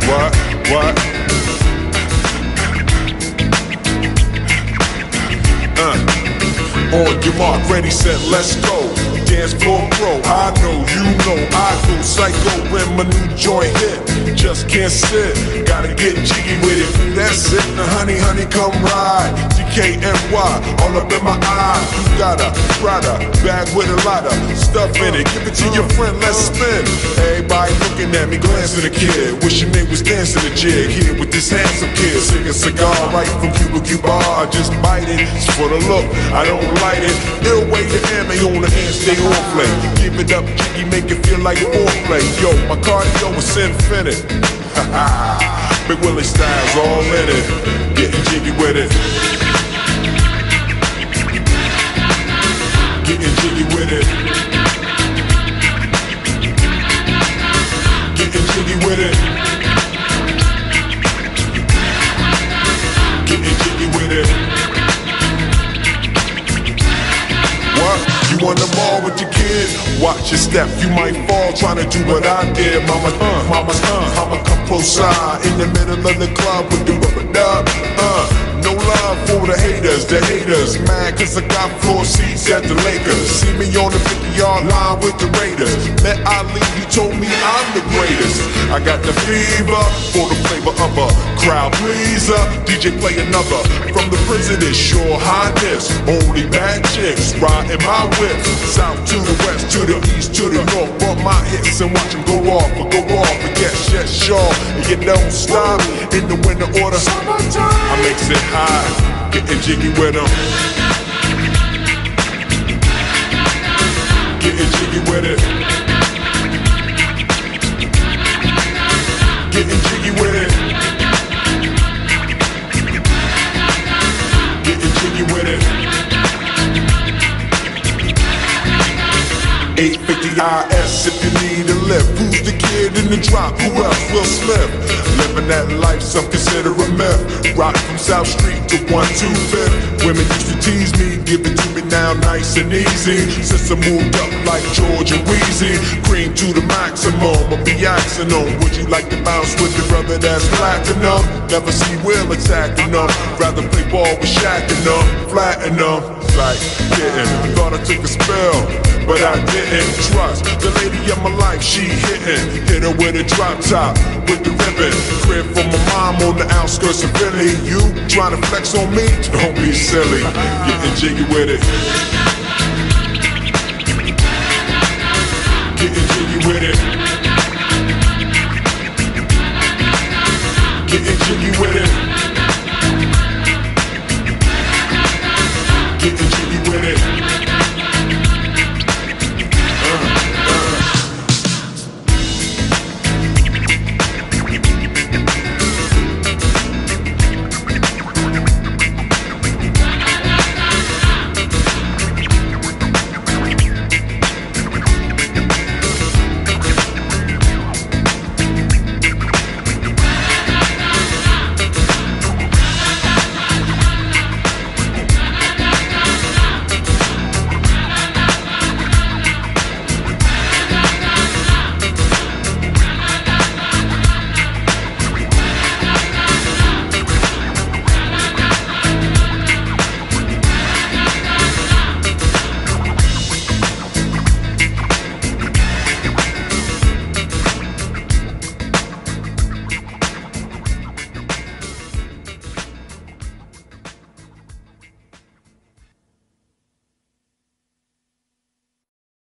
What? On your mark, ready, set, let's go. Dance floor pro, I know, you know, I go psycho when my new joint hit. Just can't sit, gotta get jiggy with it. That's it, the honey, come ride. GKNY, all up in my eye. You got a Prada bag with a lot of stuff in it. Give it to your friend, let's spin. Everybody looking at me, glancing at the kid. Wishing they was dancing a jig here with this handsome kid. Sing a cigar right from Cuba. I just bite it, it's for the look, I don't light it. Ill way to ammo on the hand, stay on play. Give it up, jiggy, make it feel like foreplay. Yo, my cardio is infinite. Big Willie style's all in it. Getting jiggy with it. Getting jiggy with it. Getting jiggy with it. Getting jiggy with it. What? You on the mall with your kid? Watch your step, you might fall trying to do what I did. Mama, come close side in the middle of the club with the rubber dub. No love for the haters, mad cause I got floor seats at the Lakers. See me on the 50-yard line with the Raiders. Met Ali, he told me I'm the greatest. I got the fever for the flavor of a crowd pleaser. DJ play another from the president's Your Highness. Only bad chicks riding my whip. South to the west, to the east, to the north. Bump my hits and watch them go off. And yes, sure, and you don't stop in the winter order. I makes it high, getting jiggy with them. Getting jiggy with it. Getting jiggy with it. Getting jiggy with it. 850 IS if you need a lift. Who's the kid in the drop? Who else? Will Smith. Living that life, some consider a myth. Rock from South Street to 125th. Women used to tease me, give it to me now nice and easy. Since I moved up like George and Wheezy, cream to the maximum, I'll be axing them. Would you like to bounce with your brother that's platinum? Never see Will attacking them. Rather play ball with Shaq and them, flatten them. Like getting, thought I took a spell, but I didn't trust the lady of my life. She hit her with a drop top with the ribbon. Crib for my mom on the outskirts of Philly. You trying to flex on me? Don't be silly. Getting jiggy with it.